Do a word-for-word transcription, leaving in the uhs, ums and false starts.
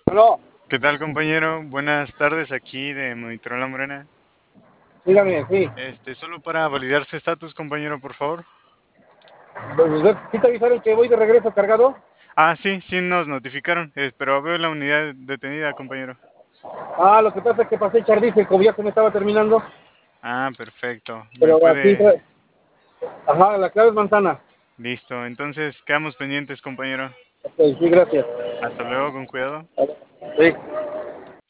No, ¿Qué tal, compañero? Buenas tardes aquí de Monitorol Morena. dígame, sí. Este, solo para validar su estatus, compañero, por favor. Pues, ¿sí te avisaron que voy de regreso cargado? Ah, sí, sí nos notificaron, eh, pero veo la unidad detenida, compañero. Ah, lo que pasa es que pasé a echar diésel, como ya se me estaba terminando. Ah, perfecto. ¿Me Pero aquí puede...? trae. Ajá, la clave es manzana. Listo. Entonces, quedamos pendientes, compañero. Ok, sí, gracias. Hasta luego, con cuidado. Sí.